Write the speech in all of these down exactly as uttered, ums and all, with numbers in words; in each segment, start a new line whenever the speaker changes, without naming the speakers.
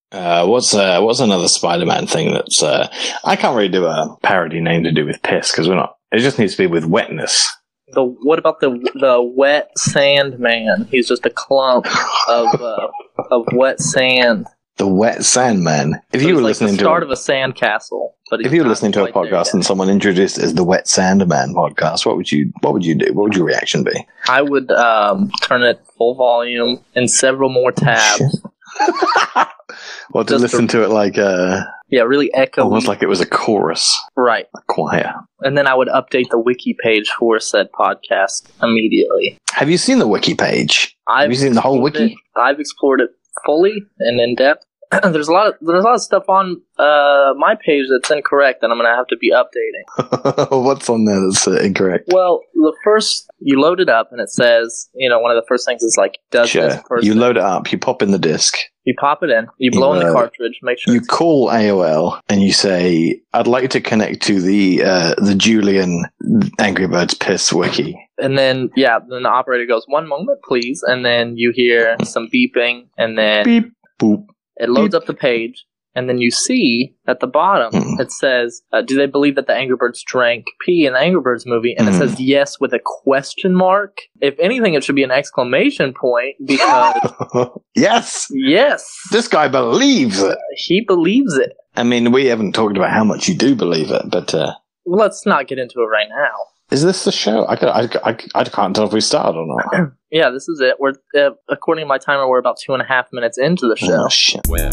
Uh, what's uh, what's another Spider-Man thing that's uh, I can't really do a parody name to do with piss because we're not. It just needs to be with wetness.
The what about the the wet sand man? He's just a clump of uh, of wet sand.
The wet sand man. If
So
you were
he's like
listening
the
to
start
a,
of a sand castle, but
if you were listening to a podcast and someone introduced it as the Wet Sand Man podcast, what would you what would you do? What would your reaction be?
I would um, turn it full volume and several more tabs.
Well, to
Just
listen
to-
to it like uh,
Yeah, really echo.
almost like it was a chorus,
Right.
a choir.
And then I would update the wiki page for said podcast immediately.
Have you seen the wiki page?
I've
Have you seen the whole
explored
wiki?
it- I've explored it fully and in depth. there's a lot of there's a lot of stuff on uh, my page that's incorrect, and I'm gonna have to be updating.
What's on there that's uh, incorrect?
Well, the first you load it up, and it says, you know, one of the first things is like, does
Sure.
this person?
You load it up, you pop in the disc,
You pop it in, you blow
You,
in the
uh,
cartridge, make sure.
you
it's-
call A O L, and you say, "I'd like to connect to the uh, the Julian Angry Birds Piss wiki."
and then yeah, then the operator goes, "One moment, please," and then you hear some beeping, and then
Beep boop.
it loads
beep.
up the page. And then you see at the bottom,
Hmm.
it says, uh, do they believe that the Angry Birds drank pee in the Angry Birds movie? And it
Hmm.
says yes with a question mark. If anything, it should be an exclamation point because,
Yes,
yes,
this guy believes it.
he believes it.
I mean, we haven't talked about how much you do believe it, but uh,
Well, let's not get into it right now.
is this the show? I, could, I, I, I can't tell if we started or not.
Yeah, this is it. We're uh, according to my timer, we're about two and a half minutes into the show.
Oh, shit.
Wet.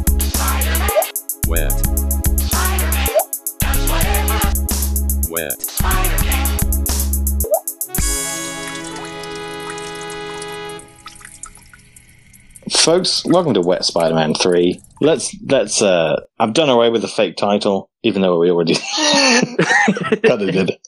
Wet. Wet.
Folks, welcome to Wet Spider-Man three. Let's, let's, uh, I've done away with the fake title, even though we already kind of did it.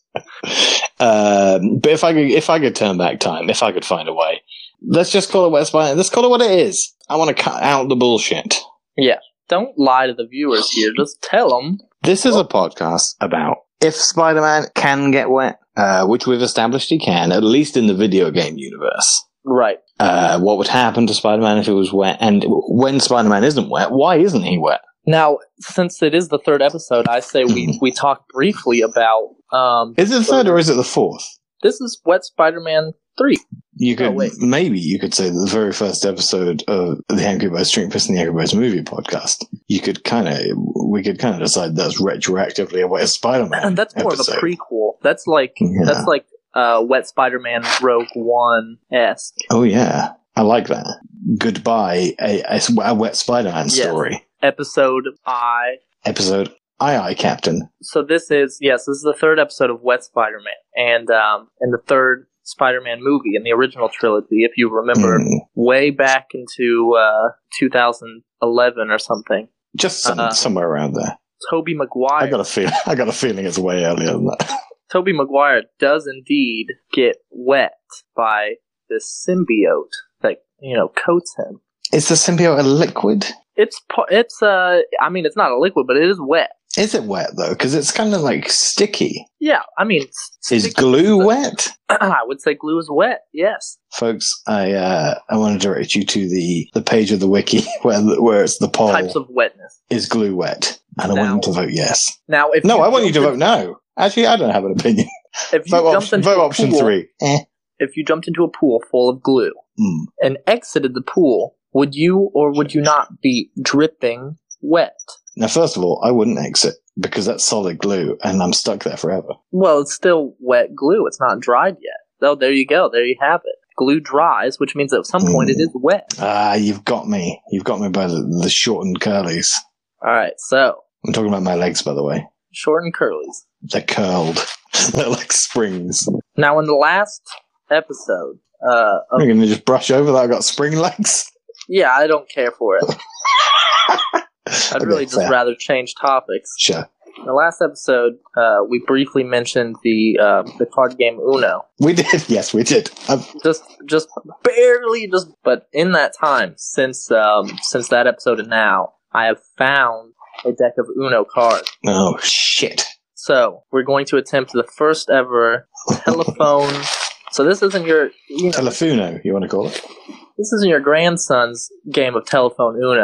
Um, but if I could, if I could turn back time, if I could find a way, let's just call it Wet Spider-Man. Let's call it what it is. I want to cut out the bullshit.
Yeah, don't lie to the viewers here. Just tell them.
This is a podcast about if Spider-Man can get wet, uh, which we've established he can, at least in the video game universe.
Right.
Uh, what would happen to Spider-Man if it was wet? And when Spider-Man isn't wet, why isn't he wet?
Now, since it is the third episode, I say we, we talk briefly about... Um,
Is it the third or is it the fourth?
This is Wet Spider-Man three.
You could
Oh, wait.
maybe you could say that the very first episode of the Angry Birds Drink Piss and the Angry Birds Movie podcast. You could kind of we could kind of decide that's retroactively a Wet Spider-Man.
And that's more
episode.
of a prequel. That's like
Yeah.
that's like uh, Wet Spider-Man Rogue One esque.
Oh yeah, I like that. Goodbye, a, a, a Wet Spider-Man
Yes.
story.
Episode I.
Episode Aye Aye Captain.
So this is yes, this is the third episode of Wet Spider-Man, and um, and the third Spider-Man movie in the original trilogy. If you remember,
Mm,
way back into uh, two thousand eleven or something,
just some,
Uh-uh.
somewhere around there.
Tobey Maguire.
I got a feel. I got a feeling it's way earlier than that.
Tobey Maguire does indeed get wet by this symbiote that, you know, coats him.
Is the symbiote a liquid?
It's pa- it's uh I mean it's not a liquid, but it is wet.
Is it wet though? Because it's kind of like sticky.
Yeah, I mean s-
Is
sticky-
glue wet?
I would say glue is wet. Yes.
Folks, I uh, I want to direct you to the, the page of the wiki where the, where it's the poll.
Types of wetness.
Is glue wet? And I
Now-
want you to vote yes.
Now, if
No, I want you to
jumped
vote no. Actually, I don't have an opinion.
in- If you
Vote,
jumped
option,
into
vote
a
option
pool,
three. Eh.
if you jumped into a pool full of glue
Mm.
and exited the pool, would you or would you not be dripping wet?
Now, first of all, I wouldn't exit because that's solid glue, and I'm stuck there forever.
Well, it's still wet glue. It's not dried yet. Oh, there you go. There you have it. Glue dries, which means at some point
Mm.
it is wet.
Ah, you've got me. You've got me by the, the short and curlies.
All right, so
I'm talking about my legs, by the way.
short and curlies.
They're curled. They're like springs.
Now, in the last episode, uh, of,
You're going to just brush over that I've got spring legs?
yeah, I don't care for it. I'd
Okay,
really just
fair.
rather change topics.
Sure.
In the last episode, uh, we briefly mentioned the uh, the card game Uno.
We did. Yes, we did. Um,
Just, just barely, just. But in that time, since um, since that episode and now, I have found a deck of Uno cards.
oh, shit.
So we're going to attempt the first ever telephone. So this isn't your, you know,
Telefuno, you want to call it?
this isn't your grandson's game of telephone Uno.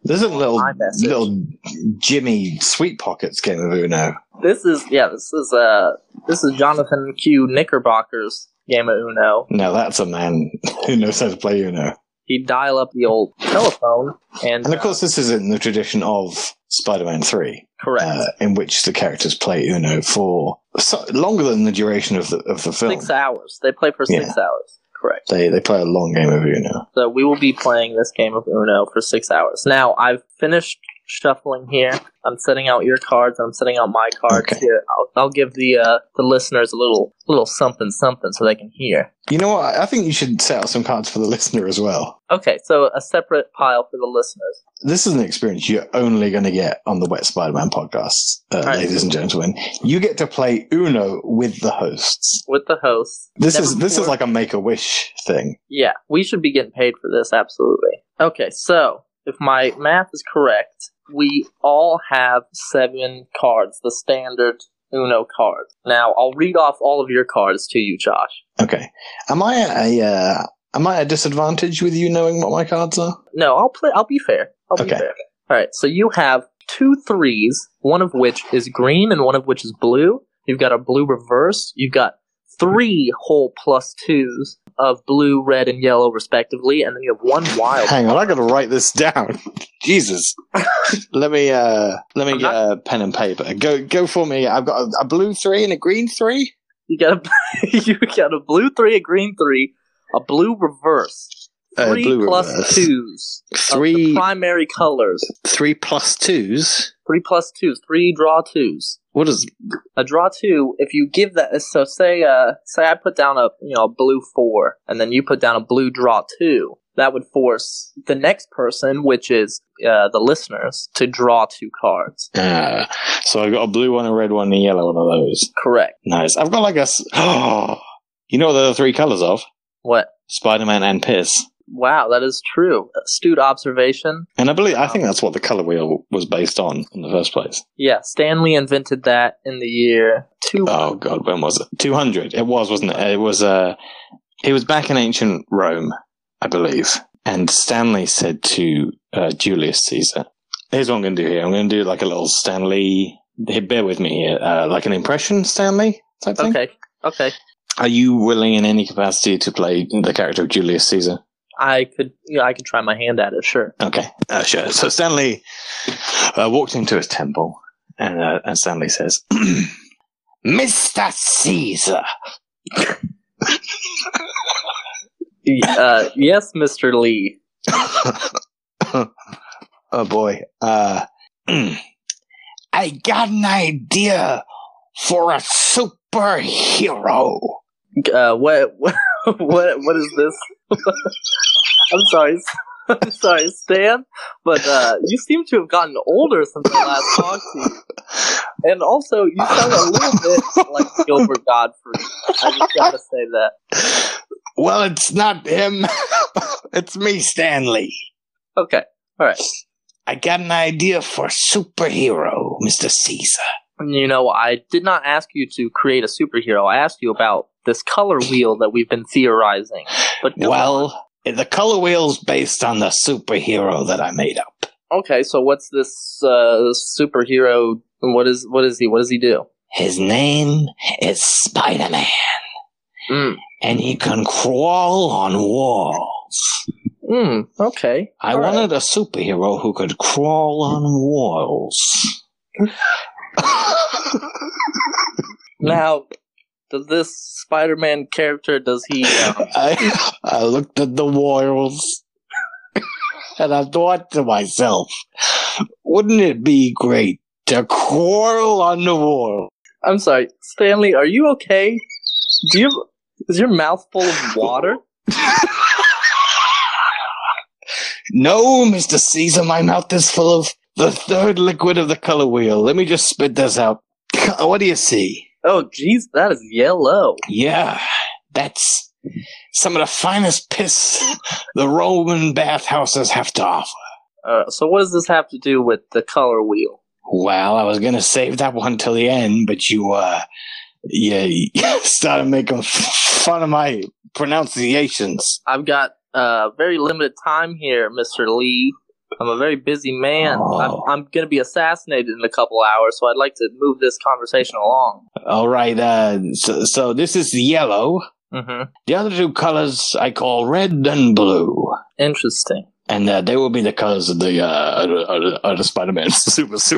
This is a little,
iMessage.
little Jimmy Sweet Pockets game of Uno.
This is yeah. This is uh. This is Jonathan Q. Knickerbocker's game of Uno.
Now that's a man who knows how to play Uno.
He'd dial up the old telephone, and
And of course, this is in the tradition of Spider-Man three,
correct
uh, in which the characters play Uno for so, longer than the duration of the of the film.
six hours. They play for six
Yeah.
hours. Correct.
They they play a long game of Uno.
So we will be playing this game of Uno for six hours. Now, I've finished shuffling here. I'm setting out your cards. I'm setting out my cards
Okay.
here. I'll, I'll give the uh, the listeners a little little something something so they can hear.
You know what? I think you should set out some cards for the listener as well.
Okay, so a separate pile for the listeners.
This is an experience you're only going to get on the Wet Spider-Man podcast, uh,
Right.
ladies and gentlemen. You get to play Uno with the hosts.
With the hosts.
This
Never
is this is
before-
like a Make-A-Wish thing.
Yeah, we should be getting paid for this, absolutely. Okay, so if my math is correct, we all have seven cards, the standard Uno cards. Now, I'll read off all of your cards to you, Josh.
Okay. Am I at a uh, am I at a disadvantage with you knowing what my cards are?
No, I'll play. I'll be fair. I'll be
Okay.
fair. All right, so you have two threes, one of which is green and one of which is blue. You've got a blue reverse. You've got three whole plus twos of blue, red, and yellow, respectively, and then you have one wild.
Hang on, I got to write this down. Jesus. let me uh, let me
I'm
get
not-
a pen and paper. Go go for me. I've got a, a blue three and a green three.
You got a you got a blue three, a green three, a blue reverse,
Uh,
three
blue
plus
reverse.
twos, of
Three
the primary colors,
three plus twos.
three plus twos, three draw twos.
What is
A draw two, if you give that, so say, uh, say I put down a, you know, a blue four, and then you put down a blue draw two, that would force the next person, which is, uh, the listeners, to draw two cards.
uh, so I got a blue one, a red one, and a yellow one of those.
Correct.
Nice. I've got like a. s- Oh, you know what the three colors of?
What?
Spider-Man and piss.
Wow, that is true. Astute observation.
And I believe I think that's what the color wheel was based on in the first place.
Yeah, Stanley invented that in the year two.
Oh god, when was it? Two hundred. It was, wasn't it? It was. Uh, it was back in ancient Rome, I believe. And Stanley said to uh, Julius Caesar, "Here's what I'm going to do here. I'm going to do like a little Stanley. Here, bear with me here, uh, like an impression Stanley type thing.
Okay, okay.
Are you willing in any capacity to play the character of Julius Caesar?"
I could, yeah, I could try my hand at it. Sure.
Okay, uh, sure. So Stanley uh, walked into his temple, and, uh, and Stanley says, "Mister Caesar."
uh, yes, Mister Lee.
Oh boy. Uh, I got an idea for a superhero.
Uh, what, what, what, what is this? I'm sorry, I'm sorry, Stan, but uh, you seem to have gotten older since I last talked to you, and also you sound a little bit like Gilbert Godfrey. I just gotta say that.
Well, it's not him. It's me, Stanley.
Okay, all right.
I got an idea for a superhero, Mister Caesar.
You know, I did not ask you to create a superhero. I asked you about this color wheel that we've been theorizing. But go on.
Well, the color wheel's based on the superhero that I made up.
Okay, so what's this uh, superhero? What is what is he? What does he do?
His name is Spider-Man,
Mm.
and he can crawl on walls.
Mm, okay.
I
All right.
wanted a superhero who could crawl on walls.
Now, does this Spider-Man character, does he... Um,
I, I looked at the walls, and I thought to myself, wouldn't it be great to crawl on the wall?
I'm sorry, Stanley, are you okay? Do you... Is your mouth full of water?
No, Mister Caesar, my mouth is full of the third liquid of the color wheel. Let me just spit this out. What do you see?
Oh, jeez, that is yellow.
Yeah, that's some of the finest piss the Roman bathhouses have to offer.
Uh, so what does this have to do with the color wheel?
Well, I was going to save that one till the end, but you, uh, yeah, you started making fun of my pronunciations.
I've got uh, very limited time here, Mister Lee. I'm a very busy man.
Oh.
I'm, I'm going to be assassinated in a couple hours, so I'd like to move this conversation along.
All right. Uh, so, so this is yellow.
Mm-hmm.
The other two colors I call red and blue.
Interesting.
And uh, they will be the colors of the, uh, of the, of the, of the Spider-Man super suit.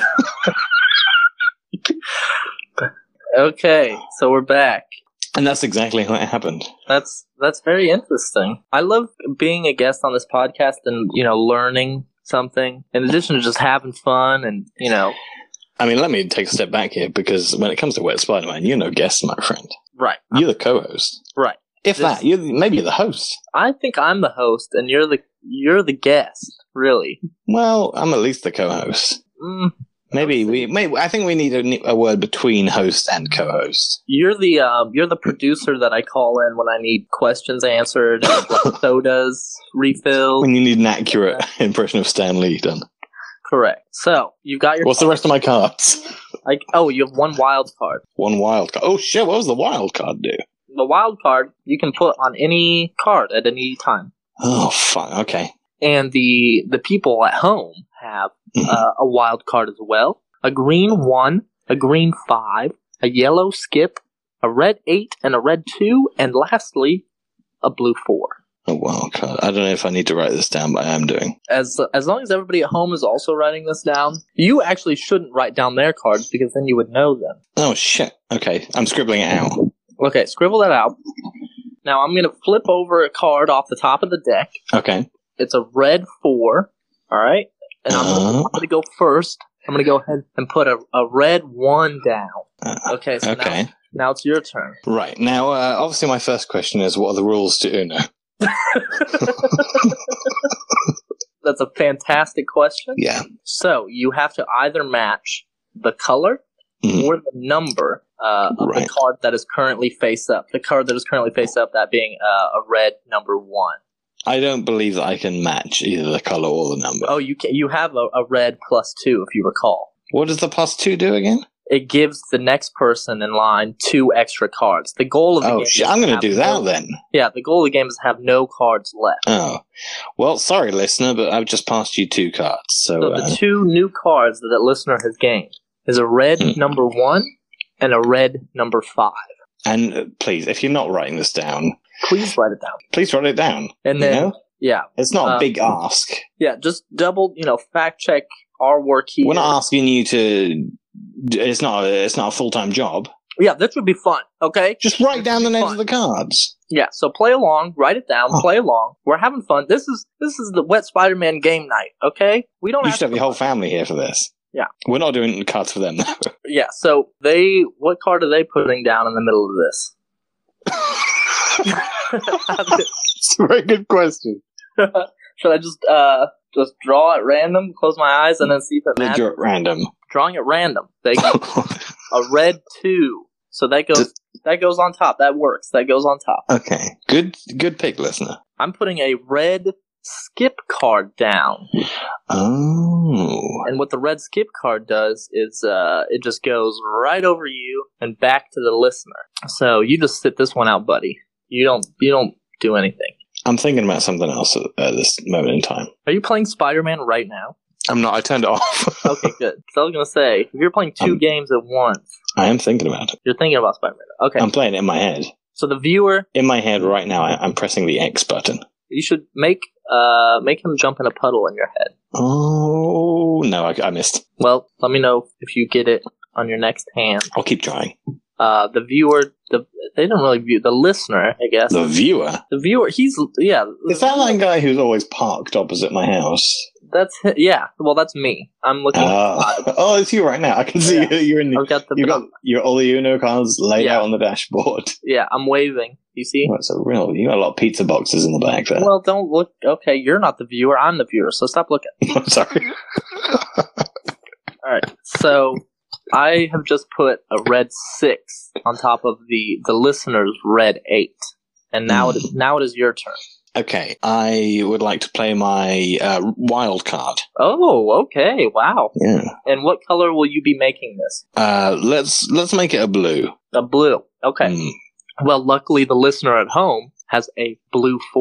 Okay, so we're back.
And that's exactly how it happened.
That's that's very interesting. I love being a guest on this podcast and, you know, learning something in addition to just having fun and, you know.
I mean, let me take a step back here, because when it comes to Wet Spider-Man, you're no guest, my friend.
Right.
You're the co-host.
Right.
If
This-
that, you're maybe you're the host.
I think I'm the host and you're the you're the guest, really.
Well, I'm at least the co-host.
Mm,
Maybe we. Maybe I think we need a, a word between host and co-host.
you're the um, you're the producer that I call in when I need questions answered and like, sodas refilled.
When you need an accurate impression of Stan Lee done.
Correct. So you've got your.
What's the rest of my cards?
Like, oh, you have one wild card.
One wild card. Oh shit! What does the wild card do?
The wild card you can put on any card at any time,
Oh fuck. Okay.
and the the people at home have
Mhm.
uh, a wild card as well. A green one, a green five, a yellow skip, a red eight, and a red two, and lastly, a blue four.
A wild card. I don't know if I need to write this down, but I am doing.
As as long as everybody at home is also writing this down, you actually shouldn't write down their cards because then you would know them.
Oh shit. Okay, I'm scribbling it out.
Okay, scribble that out. Now I'm going to flip over a card off the top of the deck.
Okay.
It's a red four, all right? And I'm
Uh.
going to go first. I'm going to go ahead and put a, a red one down.
Uh,
Okay, so
okay.
now, now it's your turn.
Right now, uh, obviously, my first question is, what are the rules to Uno?
That's a fantastic question.
Yeah.
So you have to either match the color
Mhm.
or the number uh, of
Right.
the card that is currently face up. The card that is currently face up, that being uh, a red number one.
I don't believe that I can match either the color or the number.
Oh, you can, you have a, a red plus two, if you recall.
What does the plus two do again?
It gives the next person in line two extra cards. The goal of the
Oh
game
shit!
is
I'm going to
have
do
no-
that then.
Yeah, the goal of the game is to have no cards left.
Oh, well, sorry, listener, but I've just passed you two cards. So,
So
uh,
the two new cards that the listener has gained is a red
Hmm.
number one and a red number five.
and uh, please, if you're not writing this down,
Please write it down.
please write it down.
And
you
then,
know?
yeah,
It's not
uh,
a big ask.
yeah, just double, you know, fact check our work here.
We're not asking you to. It's not. A, it's not a full time job.
Yeah, this would be fun. Okay.
Just write down the names
Fun.
of the cards.
Yeah. So play along. Write it down.
Oh.
Play along. We're having fun. This is this is the Wet Spider-Man game night. Okay. We don't
You
have
should have
to
your whole family here for this.
Yeah.
We're not doing cards for them, though.
Yeah. So they, what card are they putting down in the middle of this?
It's a very good question.
Should I just uh just draw at random, close my eyes, and then see if it
They
matches?
draw at random.
Drawing at random. They a red two. So that goes that goes on top. That works. That goes on top.
Okay. Good good pick, listener.
I'm putting a red skip card down.
Oh.
And what the red skip card does is uh it just goes right over you and back to the listener. So you just sit this one out, buddy. You don't you don't do anything.
I'm thinking about something else at uh, this moment in time.
Are you playing Spider-Man right now?
I'm not. I turned it off.
Okay, good. So I was gonna say, if you're playing two
Um,
games at once,
I am thinking about it.
you're thinking about Spider-Man. Okay.
I'm playing it in my head.
So the viewer,
In my head right now, I, I'm pressing the X button.
you should make uh make him jump in a puddle in your head.
Oh, no, I, I missed.
Well, let me know if you get it on your next hand.
I'll keep trying.
Uh, the viewer, the they don't really view the listener, I guess.
The viewer?
The viewer, he's yeah.
Is that that guy who's always parked opposite my house?
That's hi- yeah. Well, that's me. I'm looking.
Ah. oh, it's you right now. I can see
Yeah.
you. You're in the,
I've got the.
you got your all the Uno cards laid
Yeah.
out on the dashboard.
Yeah, I'm waving. You see?
Oh, it's a real. You got a lot of pizza boxes in the back there.
Well, don't look. Okay, you're not the viewer. I'm the viewer. So stop looking.
I'm sorry.
All right. So I have just put a red six on top of the the listener's red eight, and now it is now it is your turn.
Okay, I would like to play my uh, wild card.
Oh, okay. Wow.
Yeah.
And what color will you be making this?
Uh, let's let's make it a blue.
A blue. Okay.
Mm.
Well, luckily the listener at home has a blue four.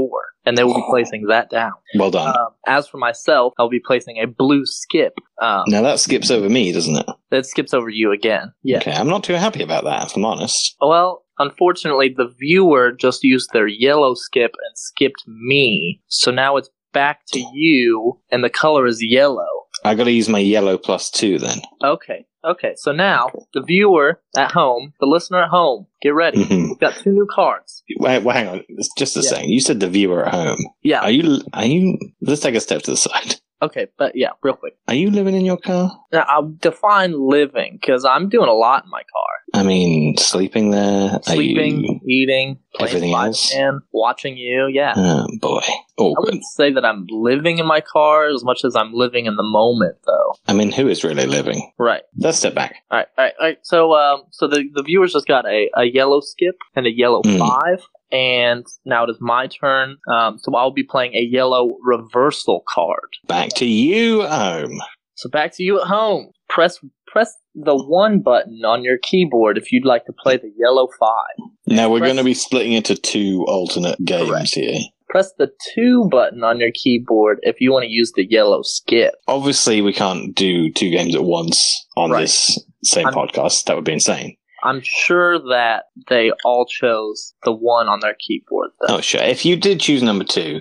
and they will be placing that down.
Well done.
Um, as for myself, I'll be placing a blue skip. Um,
now that skips over me, doesn't it?
that skips over you again. Yeah.
Okay, I'm not too happy about that, if I'm honest.
Well, unfortunately, the viewer just used their yellow skip and skipped me, so now it's back to you, and the color is yellow.
I got to use my yellow plus two then.
Okay, okay. So now, the viewer at home, the listener at home, get ready.
Mhm.
We've got two new cards.
Wait, wait, hang on. It's just a
Yeah.
second. You said the viewer at home.
Yeah.
Are you? Are you? Let's take a step to the side.
Okay, but yeah, real quick.
Are you living in your car?
Now, I'll define living, because I'm doing a lot in my car.
I mean, sleeping there. Are
Sleeping,
you-
eating, playing
Everything else?
and watching you, yeah.
Oh boy,
I
awkward.
wouldn't say that I'm living in my car as much as I'm living in the moment, though.
I mean, who is really living?
Right.
Let's step back.
All right, all right, all right. So, um, so the the viewers just got a, a yellow skip and a yellow
Mm.
five, and now it is my turn. Um, so I'll be playing a yellow reversal card.
Back to you at home.
So back to you at home. Press press the one button on your keyboard if you'd like to play the yellow five.
Now we're
Press-
going to be splitting into two alternate games
Correct.
here.
Press the two button on your keyboard if you want to use the yellow skip.
Obviously, we can't do two games at once on
Right.
this same
I'm-
podcast. That would be insane.
I'm sure that they all chose the one on their keyboard, though.
Oh, sure. If you did choose number two,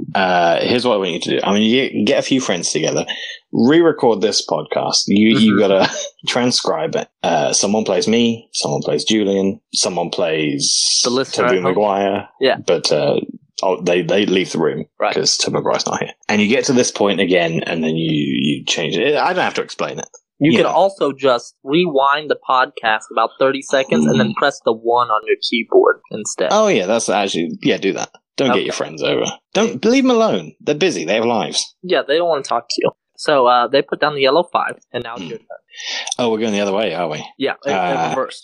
uh, here's what I want you to do. I mean, you get a few friends together, re-record this podcast. You you
Mhm.
gotta transcribe it. Uh, someone plays me, someone plays Julian, someone plays
The listener
Toby
at home.
Maguire.
Yeah.
but uh, oh, they they leave the room
Right.
because Toby Maguire's not here. And you get to this point again, and then you you change it. I don't have to explain it.
You
Yeah.
can also just rewind the podcast about thirty seconds and then press the one on your keyboard instead.
Oh yeah, that's actually yeah. Do that. Don't
Okay.
get your friends over. Don't leave them alone. They're busy. They have lives.
Yeah, they don't want to talk to you. So uh, they put down the yellow five, and now it's
Mm.
your turn.
Oh, we're going the other way, are we?
Yeah, it,
Uh,
it reversed.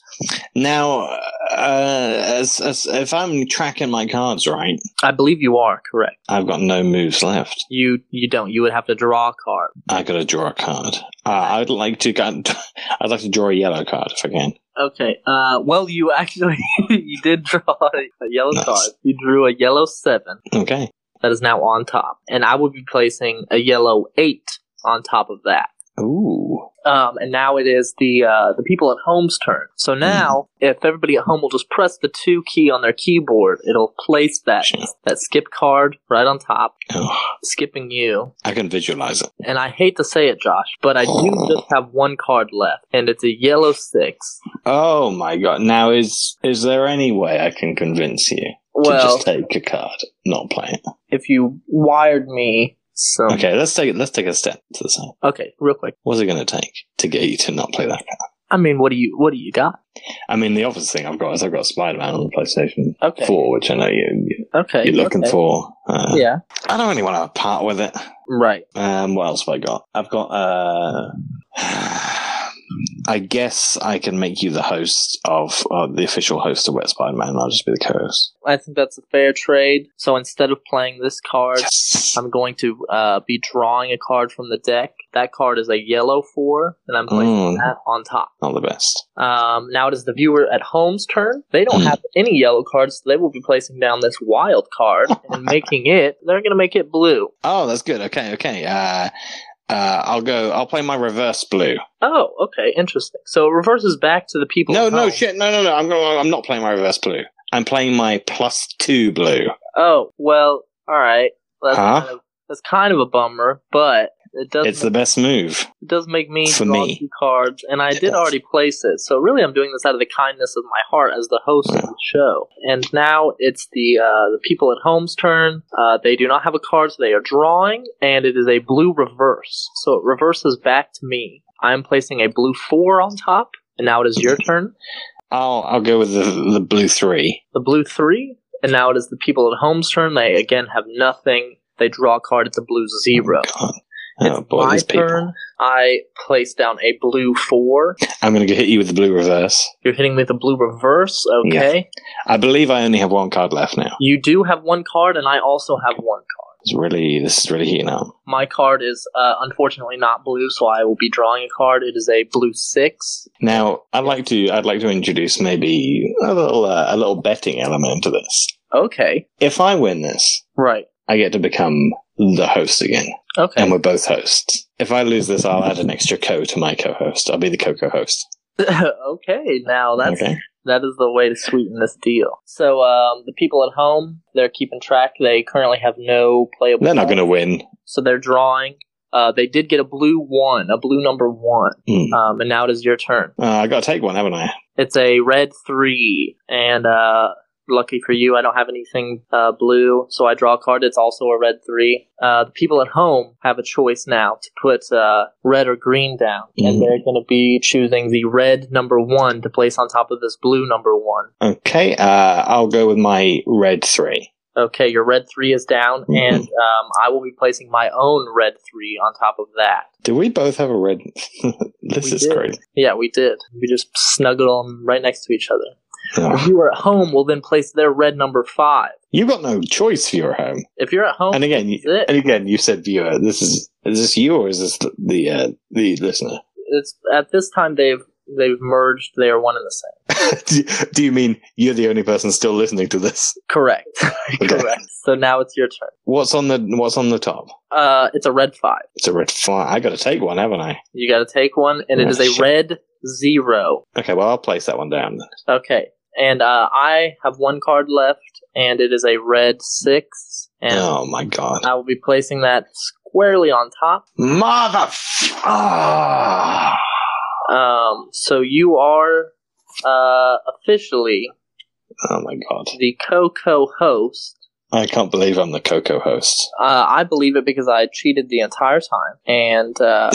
Now, uh, as, as if I'm tracking my cards right,
I believe you are correct.
I've got no moves left.
You you don't. You would have to draw a card.
I got to draw a card. Uh, I'd like to. I'd like to draw a yellow card if I can.
Okay. Uh, well, you actually you did draw a yellow
Nice.
card. You drew a yellow seven
Okay.
that is now on top, and I will be placing a yellow eight on top of that.
Ooh.
Um, and now it is the uh, the people at home's turn. So now, if everybody at home will just press the two key on their keyboard, it'll place that
Sure.
that skip card right on top,
Oh,
skipping you.
I can visualize it.
And I hate to say it, Josh, but I do just have one card left, and it's a yellow six.
Oh my god! Now is is there any way I can convince you to
Well,
just take a card, not play it?
if you wired me some.
Okay, let's take let's take a step to the side.
Okay, real quick.
What's it going to take to get you to not play that card?
I mean, what do you what do you got?
I mean, the obvious thing I've got is I've got Spider-Man on the PlayStation
Okay.
four, which I know you, you
Okay.
you're looking
okay.
for. Uh,
Yeah.
I don't really want to part with it.
Right.
Um, what else have I got? I've got. Uh, I guess I can make you the host of uh, the official host of Wet Spider-Man. I'll just be the co-host.
I think that's a fair trade. So instead of playing this card,
Yes.
I'm going to uh, be drawing a card from the deck. That card is a yellow four, and I'm placing
Mm.
that on top.
Not the best.
Um, now it is the viewer at home's turn. They don't
Mm.
have any yellow cards, so they will be placing down this wild card and making it. They're going to make it blue.
Oh, that's good. Okay, okay. Uh, uh, I'll go. I'll play my reverse blue.
Oh, okay, interesting. So it reverses back to the people.
No,
at
no,
home.
shit. No, no, no. I'm going. I'm not playing my reverse blue. I'm playing my plus two blue.
Oh, well, all right. That's,
Huh?
kind of, that's kind of a bummer, but it does.
It's
make,
the best move.
it does make me
for
draw
me.
two cards, and I
It
did
does.
already place it. So really, I'm doing this out of the kindness of my heart as the host of the show. And now it's the uh, the people at home's turn. Uh, they do not have a card, so they are drawing, and it is a blue reverse. So it reverses back to me. I am placing a blue four on top, and now it is your turn.
I'll I'll go with the the blue three.
The blue three, and now it is the people at home's turn. They again have nothing. They draw a card at the blue zero.
God. Oh
It's
boy,
my
these people.
turn. I place down a blue four.
I'm going to hit you with the blue reverse.
You're hitting me with a blue reverse. Okay.
I believe I only have one card left now.
You do have one card, and I also have one card.
It's really this is really heating up.
My card is uh, unfortunately not blue, so I will be drawing a card. It is a blue six.
Now, I'd like to I'd like to introduce maybe a little uh, a little betting element to this.
Okay.
If I win this,
Right.
I get to become the host again.
Okay.
And we're both hosts. If I lose this, I'll add an extra co to my co-host. I'll be the co-co-host.
Okay, now that's
Okay.
that is the way to sweeten this deal. So um, the people at home, they're keeping track. They currently have no playable.
They're not
cards,
going to win.
so they're drawing. Uh, they did get a blue one, a blue number one,
Hmm.
um, and now it is your turn.
Uh, I got to take one, haven't I?
It's a red three, and uh, lucky for you, I don't have anything uh, blue, so I draw a card. It's also a red three. Uh, the people at home have a choice now to put uh, red or green down, and
Mhm.
they're going to be choosing the red number one to place on top of this blue number one.
Okay, uh, I'll go with my red three.
Okay, your red three is down,
Mhm.
and um, I will be placing my own red three on top of that.
Do we both have a red? This
We
is
did.
great.
Yeah, we did. We just snuggled them right next to each other.
Oh.
If you are at home, we'll then place their red number five.
You got no choice for your home.
If you're at home,
And again, you,
that's it.
and again, you said viewer. This is is this you or is this the the, uh, the listener?
It's at this time they've they've merged. They are one and the same.
do, do you mean you're the only person still listening to this?
Correct.
Okay.
Correct. So now it's your turn.
What's on the What's on the top?
Uh, it's a red five.
It's a red five. I got to take one, haven't I?
You got to take one, and it
Oh,
is a
shit.
red zero.
Okay, well I'll place that one down. Then.
Okay, and uh, I have one card left, and it is a red six, and
Oh my god,
I will be placing that squarely on top.
mother! Ah.
Um, so you are uh, officially
Oh my god,
the co-co-host.
I can't believe I'm the Coco host.
Uh, I believe it because I cheated the entire time, and uh,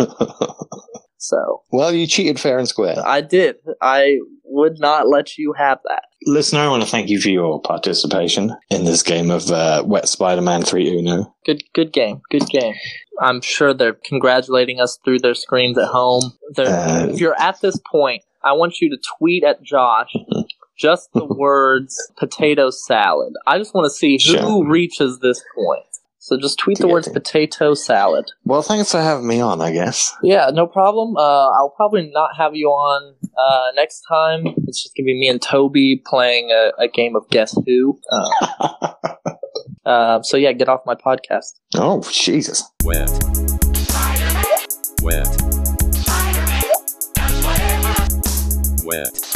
so
Well, you cheated fair and square.
I did. I would not let you have that.
Listener, I want to thank you for your participation in this game of uh, Wet Spider-Man three Uno.
Good, good game. Good game. I'm sure they're congratulating us through their screens at home. They're,
Uh,
if you're at this point, I want you to tweet at Josh just the words potato salad. I just want to see who
Sure.
reaches this point. So just tweet the
Yeah,
words
yeah.
potato salad.
Well, thanks for having me on, I guess.
Yeah, no problem. Uh, I'll probably not have you on uh, next time. It's just going to be me and Toby playing a, a game of Guess Who. Uh, uh, so yeah, get off my podcast.
Oh, Jesus.
Wet. Wet. Wet.